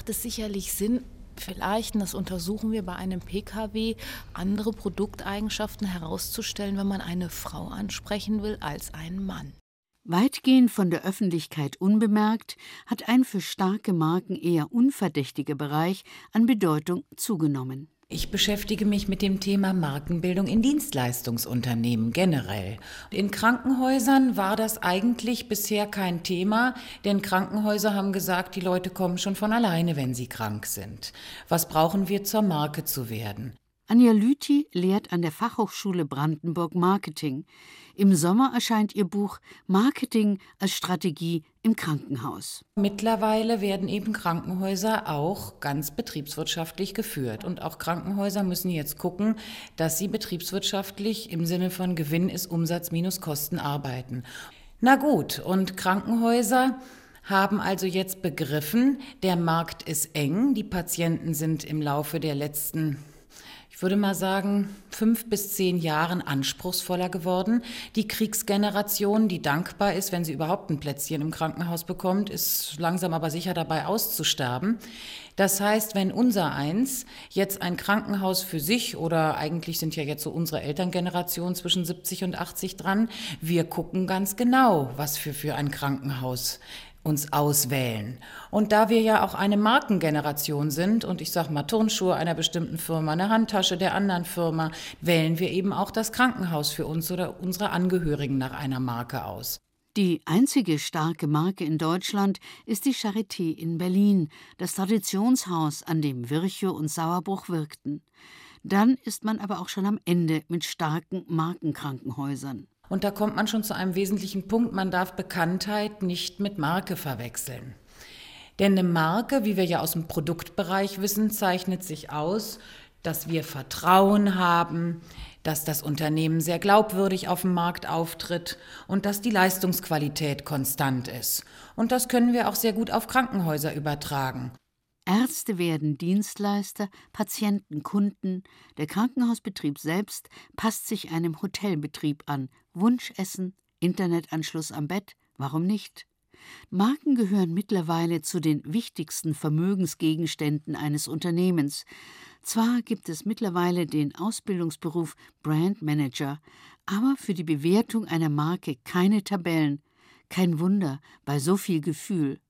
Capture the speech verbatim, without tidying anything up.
macht es sicherlich Sinn, vielleicht, und das untersuchen wir bei einem P K W, andere Produkteigenschaften herauszustellen, wenn man eine Frau ansprechen will, als einen Mann. Weitgehend von der Öffentlichkeit unbemerkt, hat ein für starke Marken eher unverdächtiger Bereich an Bedeutung zugenommen. Ich beschäftige mich mit dem Thema Markenbildung in Dienstleistungsunternehmen generell. In Krankenhäusern war das eigentlich bisher kein Thema, denn Krankenhäuser haben gesagt, die Leute kommen schon von alleine, wenn sie krank sind. Was brauchen wir, zur Marke zu werden? Anja Lüthi lehrt an der Fachhochschule Brandenburg Marketing. Im Sommer erscheint ihr Buch »Marketing als Strategie im Krankenhaus«. Mittlerweile werden eben Krankenhäuser auch ganz betriebswirtschaftlich geführt. Und auch Krankenhäuser müssen jetzt gucken, dass sie betriebswirtschaftlich im Sinne von Gewinn ist Umsatz minus Kosten arbeiten. Na gut, und Krankenhäuser haben also jetzt begriffen, der Markt ist eng, die Patienten sind im Laufe der letzten Ich würde mal sagen, fünf bis zehn Jahren anspruchsvoller geworden. Die Kriegsgeneration, die dankbar ist, wenn sie überhaupt ein Plätzchen im Krankenhaus bekommt, ist langsam aber sicher dabei auszusterben. Das heißt, wenn unser eins jetzt ein Krankenhaus für sich, oder eigentlich sind ja jetzt so unsere Elterngeneration zwischen siebzig und achtzig dran, wir gucken ganz genau, was wir für ein Krankenhaus uns auswählen. Und da wir ja auch eine Markengeneration sind und ich sag mal Turnschuhe einer bestimmten Firma, eine Handtasche der anderen Firma, wählen wir eben auch das Krankenhaus für uns oder unsere Angehörigen nach einer Marke aus. Die einzige starke Marke in Deutschland ist die Charité in Berlin, das Traditionshaus, an dem Virchow und Sauerbruch wirkten. Dann ist man aber auch schon am Ende mit starken Markenkrankenhäusern. Und da kommt man schon zu einem wesentlichen Punkt, man darf Bekanntheit nicht mit Marke verwechseln. Denn eine Marke, wie wir ja aus dem Produktbereich wissen, zeichnet sich aus, dass wir Vertrauen haben, dass das Unternehmen sehr glaubwürdig auf dem Markt auftritt und dass die Leistungsqualität konstant ist. Und das können wir auch sehr gut auf Krankenhäuser übertragen. Ärzte werden Dienstleister, Patienten Kunden. Der Krankenhausbetrieb selbst passt sich einem Hotelbetrieb an. Wunschessen, Internetanschluss am Bett, warum nicht? Marken gehören mittlerweile zu den wichtigsten Vermögensgegenständen eines Unternehmens. Zwar gibt es mittlerweile den Ausbildungsberuf Brand Manager, aber für die Bewertung einer Marke keine Tabellen. Kein Wunder bei so viel Gefühl.